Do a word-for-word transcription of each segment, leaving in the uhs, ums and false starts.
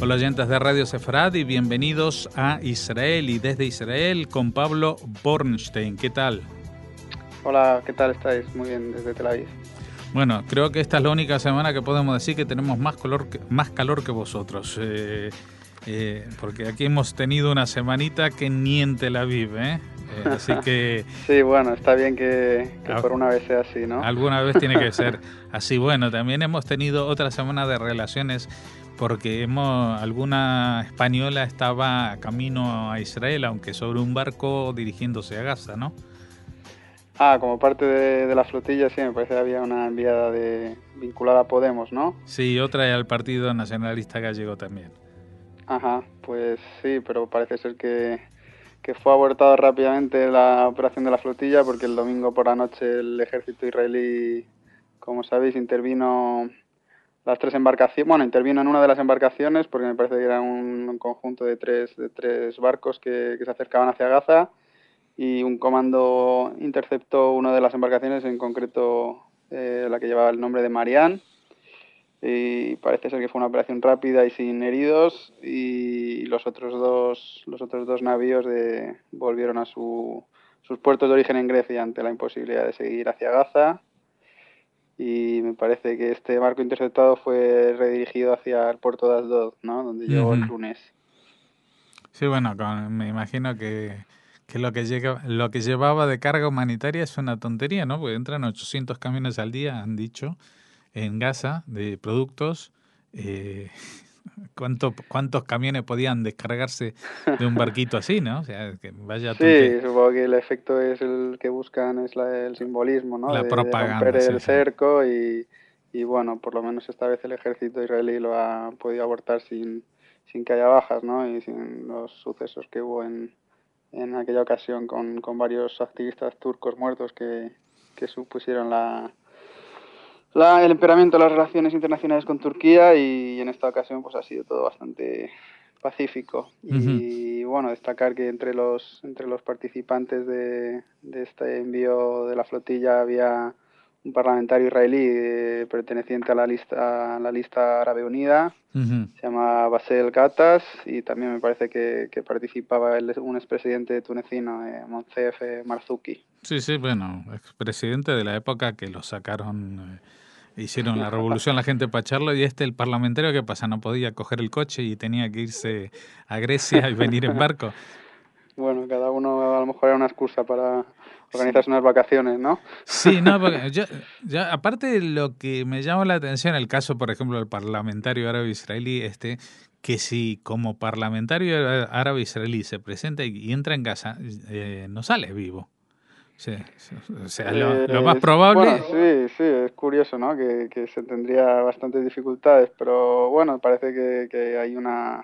Hola oyentes de Radio Sefarad y bienvenidos a Israel y desde Israel con Pablo Bornstein. ¿Qué tal? Hola, ¿qué tal estáis? Muy bien, desde Tel Aviv. Bueno, creo que esta es la única semana que podemos decir que tenemos más calor que, más calor que vosotros. Eh, eh, porque aquí hemos tenido una semanita que ni en Tel Aviv, ¿eh? Eh, así que... Sí, bueno, está bien que, que por una vez sea así, ¿no? Alguna vez tiene que ser así. Bueno, también hemos tenido otra semana de relaciones porque hemos, alguna española estaba camino a Israel, aunque sobre un barco dirigiéndose a Gaza, ¿no? Ah, como parte de, de la flotilla, sí, me parece que había una enviada de vinculada a Podemos, ¿no? Sí, otra al Partido Nacionalista Gallego también. Ajá, pues sí, pero parece ser que, que fue abortada rápidamente la operación de la flotilla porque el domingo por la noche el ejército israelí, como sabéis, intervino las tres embarcaciones, bueno, intervino en una de las embarcaciones porque me parece que era un, un conjunto de tres, de tres barcos que, que se acercaban hacia Gaza y un comando interceptó una de las embarcaciones, en concreto eh, la que llevaba el nombre de Marianne, y parece ser que fue una operación rápida y sin heridos, y los otros dos, los otros dos navíos de, volvieron a su, sus puertos de origen en Grecia ante la imposibilidad de seguir hacia Gaza. Y me parece que este barco interceptado fue redirigido hacia el puerto de Asdod, ¿no? Donde llegó uh-huh. el lunes. Sí, bueno, con, me imagino que, que, lo que llega, lo que llevaba de carga humanitaria es una tontería, ¿no? Porque entran ochocientos camiones al día, han dicho, en Gaza de productos. Eh, ¿cuánto, ¿Cuántos camiones podían descargarse de un barquito así, no? O sea, que vaya sí, tontería. Supongo que el efecto es el que buscan, es la, el simbolismo, ¿no? La de, propaganda, de romper sí, el sí. cerco y, y, bueno, por lo menos esta vez el ejército israelí lo ha podido abortar sin, sin que haya bajas, ¿no? Y sin los sucesos que hubo en, en aquella ocasión con, con varios activistas turcos muertos que, que supusieron la... La, el empeoramiento de las relaciones internacionales con Turquía, y en esta ocasión pues ha sido todo bastante pacífico. Y uh-huh. bueno, destacar que entre los entre los participantes de, de este envío de la flotilla había un parlamentario israelí eh, perteneciente a la lista a la lista árabe unida, uh-huh. se llama Basel Gattas, y también me parece que, que participaba el, un expresidente tunecino, eh, Monsef eh, Marzouki. Sí, sí, bueno, expresidente de la época que lo sacaron, eh, hicieron la revolución la gente para echarlo, y este, el parlamentario, ¿qué pasa? No podía coger el coche y tenía que irse a Grecia y venir en barco. Bueno, cada uno a lo mejor era una excusa para organizarse sí. unas vacaciones, ¿no? Sí, no, porque yo, yo, aparte de lo que me llama la atención, el caso, por ejemplo, del parlamentario árabe israelí, este, que si como parlamentario árabe israelí se presenta y entra en Gaza, eh, no sale vivo. Sí, o sea, lo, lo más probable... Bueno, sí, sí, es curioso, ¿no? Que, que se tendría bastantes dificultades, pero bueno, parece que, que hay una...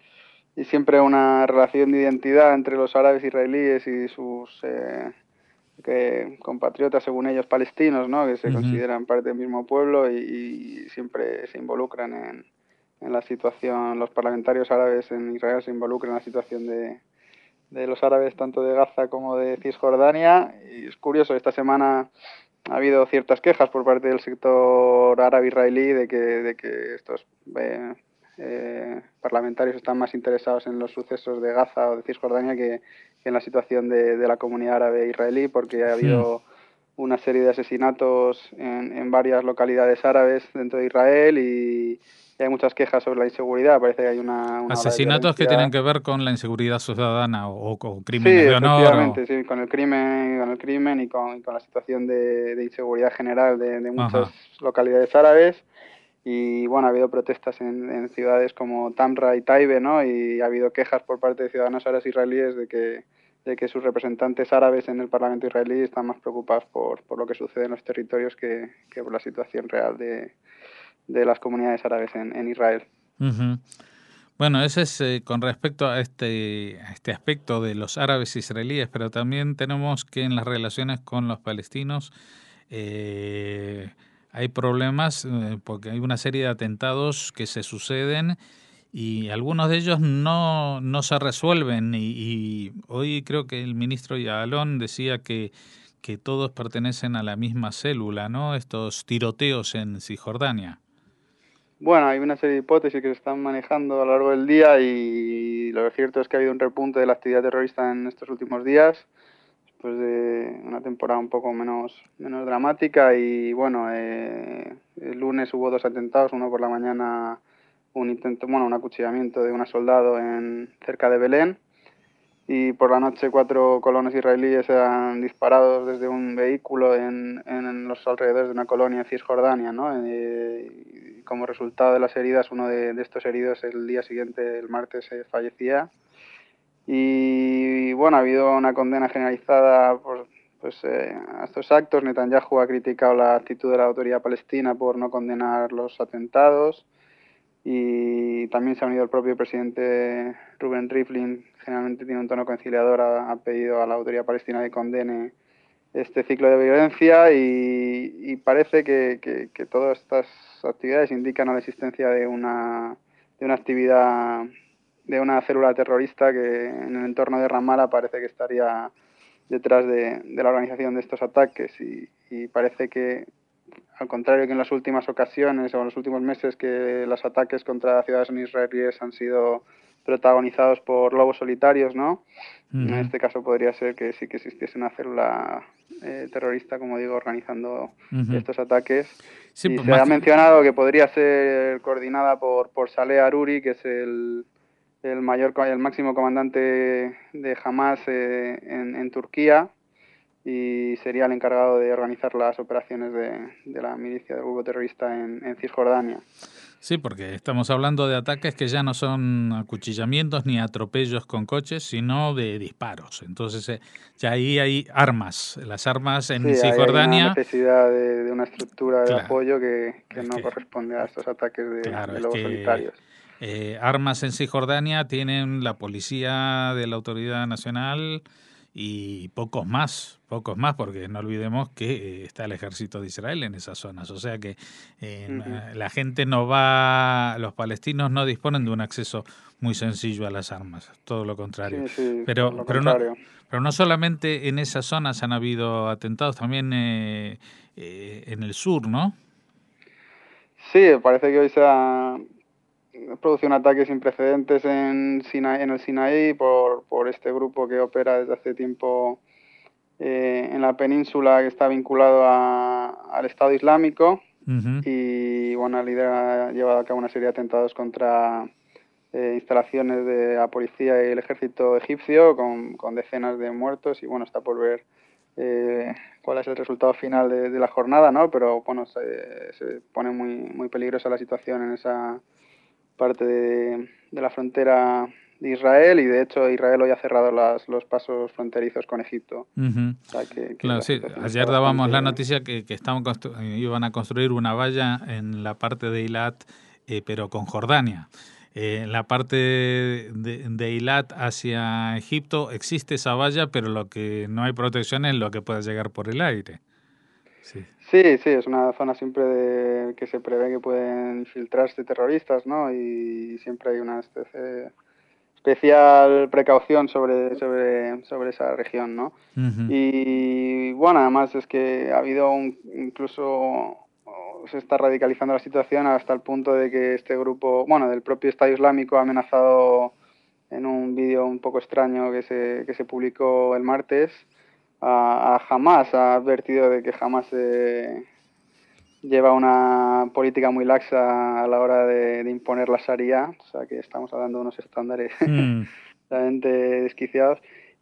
y siempre una relación de identidad entre los árabes israelíes y sus eh, que, compatriotas, según ellos, palestinos, ¿no? Que se uh-huh. consideran parte del mismo pueblo y, y siempre se involucran en, en la situación, los parlamentarios árabes en Israel se involucran en la situación de... de los árabes tanto de Gaza como de Cisjordania. Y es curioso, esta semana ha habido ciertas quejas por parte del sector árabe israelí de que, de que estos eh, eh, parlamentarios están más interesados en los sucesos de Gaza o de Cisjordania que, que en la situación de, de la comunidad árabe israelí, porque ha habido sí. una serie de asesinatos en, en varias localidades árabes dentro de Israel y Y hay muchas quejas sobre la inseguridad. Parece que hay una, una asesinatos que tienen que ver con la inseguridad ciudadana o, o crímenes sí, de honor. Efectivamente, o... sí, con el crimen, con el crimen y con, y con la situación de, de inseguridad general de, de muchas Ajá. localidades árabes. Y bueno, ha habido protestas en, en ciudades como Tamra y Taibe, ¿no? Y ha habido quejas por parte de ciudadanos árabes israelíes de que, de que sus representantes árabes en el Parlamento israelí están más preocupados por, por lo que sucede en los territorios que, que por la situación real de, de las comunidades árabes en, en Israel. Uh-huh. Bueno, ese es eh, con respecto a este, a este aspecto de los árabes israelíes, pero también tenemos que en las relaciones con los palestinos eh, hay problemas eh, porque hay una serie de atentados que se suceden y algunos de ellos no, no se resuelven. Y, y hoy creo que el ministro Ya'alon decía que, que todos pertenecen a la misma célula, ¿no? Estos tiroteos en Cisjordania. Bueno, hay una serie de hipótesis que se están manejando a lo largo del día y lo cierto es que ha habido un repunte de la actividad terrorista en estos últimos días, después de una temporada un poco menos, menos dramática y bueno, eh, el lunes hubo dos atentados, uno por la mañana, un intento, bueno, un acuchillamiento de una soldado en cerca de Belén y por la noche cuatro colonos israelíes eran disparados desde un vehículo en, en los alrededores de una colonia en Cisjordania, ¿no? Eh, y como resultado de las heridas, uno de, de estos heridos el día siguiente, el martes, eh, fallecía. Y bueno, ha habido una condena generalizada por, pues, eh, a estos actos. Netanyahu ha criticado la actitud de la autoridad palestina por no condenar los atentados. Y también se ha unido el propio presidente Rubén Rivlin, generalmente tiene un tono conciliador, ha, ha pedido a la autoridad palestina que condene este ciclo de violencia y, y parece que, que, que todas estas actividades indican a la existencia de una, de una actividad, de una célula terrorista que en el entorno de Ramallah parece que estaría detrás de, de la organización de estos ataques y, y parece que al contrario que en las últimas ocasiones o en los últimos meses que los ataques contra ciudades israelíes han sido protagonizados por lobos solitarios, ¿no? Uh-huh. En este caso podría ser que sí que existiese una célula eh, terrorista, como digo, organizando uh-huh. estos ataques. Sí, y pues se ha que... mencionado que podría ser coordinada por, por Saleh Aruri, que es el, el mayor, el máximo comandante de Hamas eh, en, en Turquía, y sería el encargado de organizar las operaciones de, de la milicia del grupo terrorista en, en Cisjordania. Sí, porque estamos hablando de ataques que ya no son acuchillamientos ni atropellos con coches, sino de disparos. Entonces, eh, ya ahí hay armas. Las armas en sí, Cisjordania... hay una necesidad de, de una estructura de claro, apoyo que, que no que, corresponde a estos ataques de, claro, de lobos es que, solitarios. Eh, armas en Cisjordania tienen la policía de la Autoridad Nacional y pocos más, pocos más, porque no olvidemos que eh, está el ejército de Israel en esas zonas. O sea que eh, uh-huh. la gente no va, los palestinos no disponen de un acceso muy sencillo a las armas, todo lo contrario. Sí, sí, pero, lo pero, contrario. No, pero no solamente en esas zonas han habido atentados, también eh, eh, en el sur, ¿no? Sí, parece que hoy se ha producido un ataque sin precedentes en, Sinaí, en el Sinaí por, por este grupo que opera desde hace tiempo eh, en la península, que está vinculado a, al Estado Islámico. Uh-huh. Y bueno, lidera, ha llevado a cabo una serie de atentados contra eh, instalaciones de la policía y el ejército egipcio con, con decenas de muertos y bueno, está por ver eh, cuál es el resultado final de, de la jornada, ¿no? Pero bueno, se, se pone muy, muy peligrosa la situación en esa parte de, de la frontera de Israel y de hecho Israel hoy ha cerrado las, los pasos fronterizos con Egipto. Uh-huh. O sea, que, que claro, sí. Ayer dábamos bastante... la noticia que, que estaban constru- iban a construir una valla en la parte de Eilat, eh, pero con Jordania. Eh, en la parte de, de Eilat hacia Egipto existe esa valla, pero lo que no hay protección es lo que pueda llegar por el aire. Sí, sí, sí, es una zona siempre de que se prevé que pueden infiltrarse terroristas, ¿no? Y siempre hay una especie, especial precaución sobre, sobre, sobre esa región, ¿no? Uh-huh. Y bueno, además es que ha habido un, incluso se está radicalizando la situación hasta el punto de que este grupo, bueno, del propio Estado Islámico ha amenazado en un vídeo un poco extraño que se, que se publicó el martes a, a Hamas, ha advertido de que Hamas eh, lleva una política muy laxa a la hora de, de imponer la Sharia, o sea que estamos hablando de unos estándares mm. realmente desquiciados.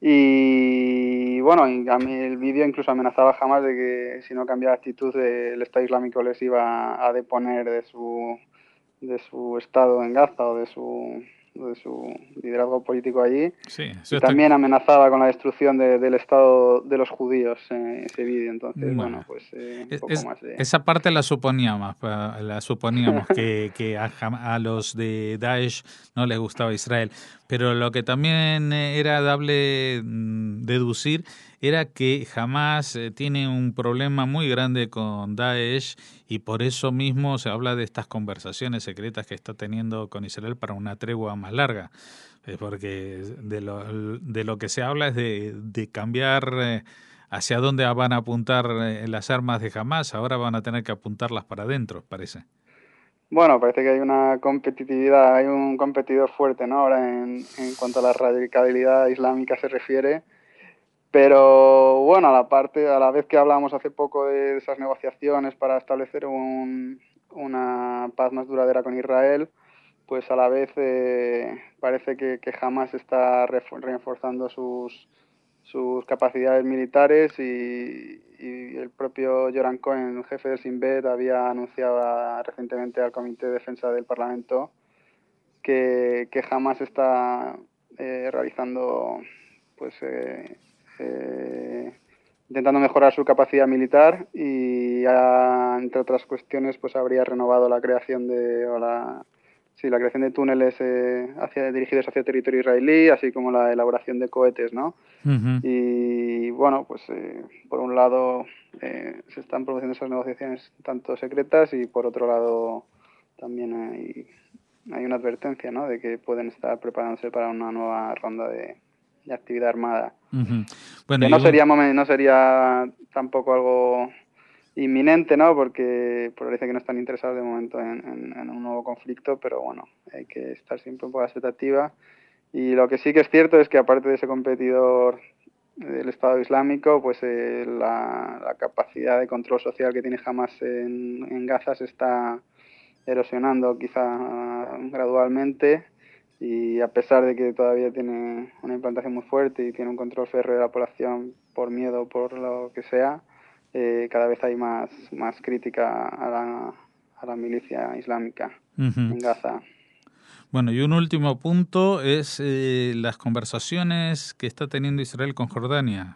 Y bueno, a mí el vídeo incluso amenazaba a Hamas de que si no cambiaba actitud el Estado Islámico les iba a deponer de su, de su estado en Gaza o de su... de su liderazgo político allí. Sí, y también está... amenazaba con la destrucción de, del Estado de los judíos en eh, ese vídeo. Entonces, bueno, bueno pues eh, un es, poco más de... Esa parte la suponíamos, la suponíamos que, que a, a los de Daesh no les gustaba Israel. Pero lo que también era dable deducir era que Hamas tiene un problema muy grande con Daesh y por eso mismo se habla de estas conversaciones secretas que está teniendo con Israel para una tregua más larga. Porque de lo, de lo que se habla es de, de cambiar hacia dónde van a apuntar las armas de Hamas. Ahora van a tener que apuntarlas para adentro, parece. Bueno, parece que hay una competitividad, hay un competidor fuerte, ¿no? Ahora en, en cuanto a la radicalidad islámica se refiere. Pero bueno, a la parte, a la vez que hablábamos hace poco de esas negociaciones para establecer un, una paz más duradera con Israel, pues a la vez eh, parece que, que Hamas está reforzando sus, sus capacidades militares y, y el propio Yoram Cohen, el jefe del Shin Bet, había anunciado recientemente al Comité de Defensa del Parlamento que, que Hamas está eh, realizando, pues, eh, eh, intentando mejorar su capacidad militar y, a, entre otras cuestiones, pues habría renovado la creación de, o la, sí, la creación de túneles eh, hacia, dirigidos hacia el territorio israelí, así como la elaboración de cohetes, ¿no? Uh-huh. Y bueno, pues eh, por un lado eh, se están produciendo esas negociaciones tanto secretas y por otro lado también hay, hay una advertencia, ¿no? De que pueden estar preparándose para una nueva ronda de, de actividad armada. Uh-huh. Bueno, que no un... sería no sería tampoco algo inminente, ¿no? Porque parece que no están interesados de momento en, en, en un nuevo conflicto, pero bueno, hay que estar siempre un poco a la expectativa. Y lo que sí que es cierto es que aparte de ese competidor del Estado Islámico, pues eh, la, la capacidad de control social que tiene Hamas en, en Gaza se está erosionando quizá gradualmente, y a pesar de que todavía tiene una implantación muy fuerte y tiene un control férreo de la población por miedo, por lo que sea, eh, cada vez hay más, más crítica a la, a la milicia islámica uh-huh. en Gaza. Bueno, y un último punto es eh, las conversaciones que está teniendo Israel con Jordania.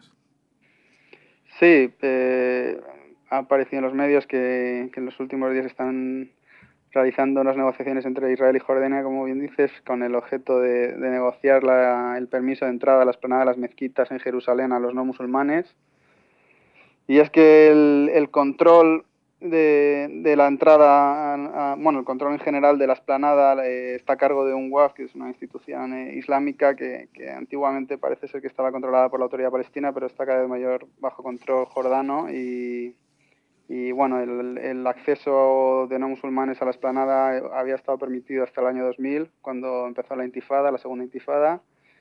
Sí, eh, ha aparecido en los medios que, que en los últimos días están realizando unas negociaciones entre Israel y Jordania, como bien dices, con el objeto de, de negociar la, el permiso de entrada a la explanada de las mezquitas en Jerusalén a los no musulmanes. Y es que el, el control de, de la entrada, a, a, bueno, el control en general de la explanada eh, está a cargo de un Waqf, que es una institución eh, islámica que, que antiguamente parece ser que estaba controlada por la autoridad palestina, pero está cada vez mayor bajo control jordano. Y, y bueno, el, el acceso de no musulmanes a la explanada había estado permitido hasta el año dos mil, cuando empezó la intifada, la segunda intifada.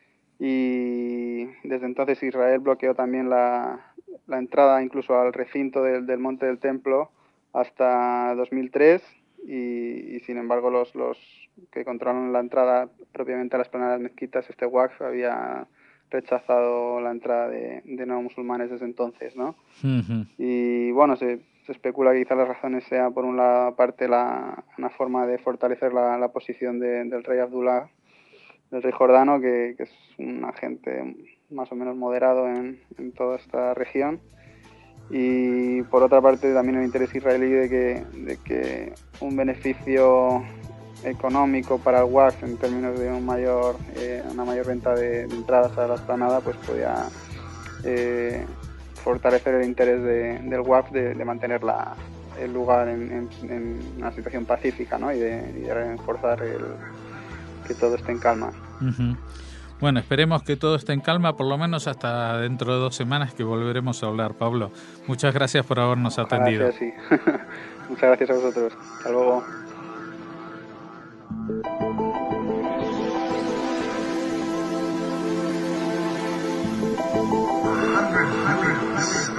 Y desde entonces Israel bloqueó también la, la entrada incluso al recinto del, del Monte del Templo hasta dos mil tres, y, y sin embargo los, los que controlan la entrada propiamente a las explanada de las mezquitas, este Waqf, había rechazado la entrada de, de no musulmanes desde entonces, ¿no? Uh-huh. Y bueno, se, se especula que quizás las razones sean por una parte la, una forma de fortalecer la, la posición de, del rey Abdullah, del rey jordano, que, que es un agente más o menos moderado en, en toda esta región, y por otra parte también el interés israelí de que, de que un beneficio económico para el Waqf en términos de un mayor, eh, una mayor venta de, de entradas a la explanada, pues podía eh, fortalecer el interés de, del Waqf de, de mantener la, el lugar en, en, en una situación pacífica, ¿no? y, de, y de reforzar el que todo esté en calma. Uh-huh. Bueno, esperemos que todo esté en calma, por lo menos hasta dentro de dos semanas, que volveremos a hablar. Pablo, muchas gracias por habernos Ojalá atendido. sea así. Muchas gracias a vosotros. Hasta luego. one hundred million